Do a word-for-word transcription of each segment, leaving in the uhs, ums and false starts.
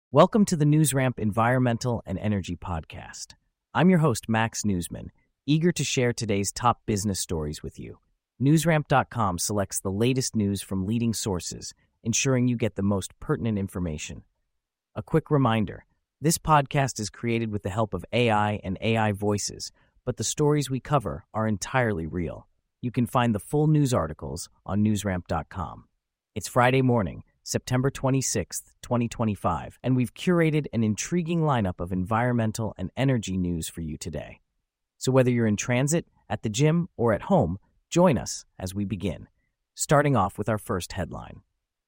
Welcome to the NewsRamp Environmental and Energy Podcast. I'm your host, Max Newsman, eager to share today's top business stories with you. NewsRamp dot com selects the latest news from leading sources, ensuring you get the most pertinent information. A quick reminder, this podcast is created with the help of A I and A I voices, but the stories we cover are entirely real. You can find the full news articles on NewsRamp dot com. It's Friday morning, September twenty-sixth, twenty twenty-five, and we've curated an intriguing lineup of environmental and energy news for you today. So whether you're in transit, at the gym, or at home, join us as we begin, starting off with our first headline.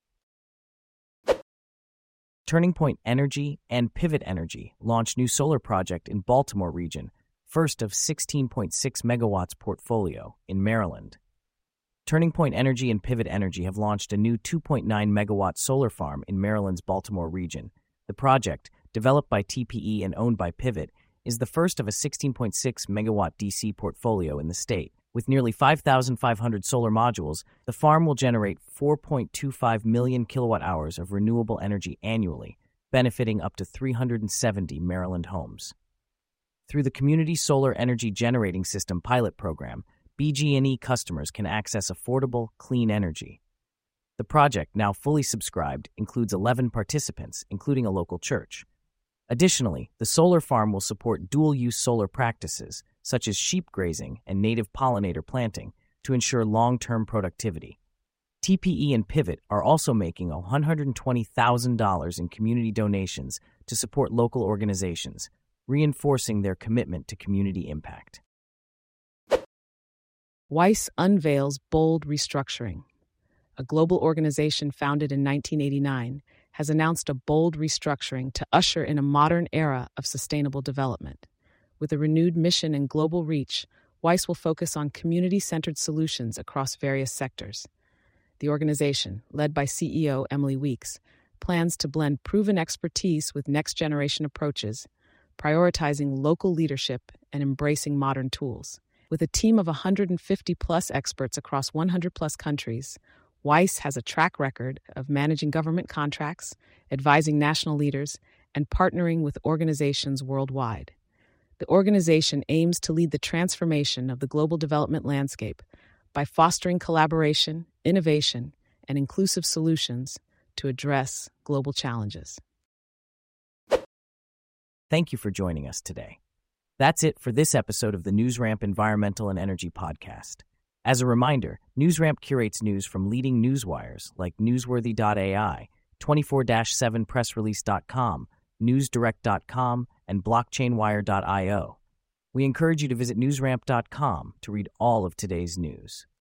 Turning Point Energy and Pivot Energy launch new solar project in Baltimore region, first of sixteen point six megawatts portfolio in Maryland. Turning Point Energy and Pivot Energy have launched a new two point nine megawatt solar farm in Maryland's Baltimore region. The project, developed by T P E and owned by Pivot, is the first of a sixteen point six megawatt D C portfolio in the state. With nearly five thousand five hundred solar modules, the farm will generate four point two five million kilowatt hours of renewable energy annually, benefiting up to three hundred seventy Maryland homes. Through the Community Solar Energy Generating System pilot program, B G and E customers can access affordable, clean energy. The project, now fully subscribed, includes eleven participants, including a local church. Additionally, the solar farm will support dual-use solar practices, such as sheep grazing and native pollinator planting, to ensure long-term productivity. T P E and Pivot are also making one hundred twenty thousand dollars in community donations to support local organizations, reinforcing their commitment to community impact. Weiss unveils bold restructuring. A global organization founded in nineteen eighty-nine has announced a bold restructuring to usher in a modern era of sustainable development. With a renewed mission and global reach, Weiss will focus on community-centered solutions across various sectors. The organization, led by C E O Emily Weeks, plans to blend proven expertise with next-generation approaches, prioritizing local leadership and embracing modern tools. With a team of one hundred fifty plus experts across one hundred plus countries, Weiss has a track record of managing government contracts, advising national leaders, and partnering with organizations worldwide. The organization aims to lead the transformation of the global development landscape by fostering collaboration, innovation, and inclusive solutions to address global challenges. Thank you for joining us today. That's it for this episode of the NewsRamp Environmental and Energy Podcast. As a reminder, NewsRamp curates news from leading newswires like Newsworthy dot A I, twenty-four seven press release dot com, newsdirect dot com, and blockchain wire dot io. We encourage you to visit newsramp dot com to read all of today's news.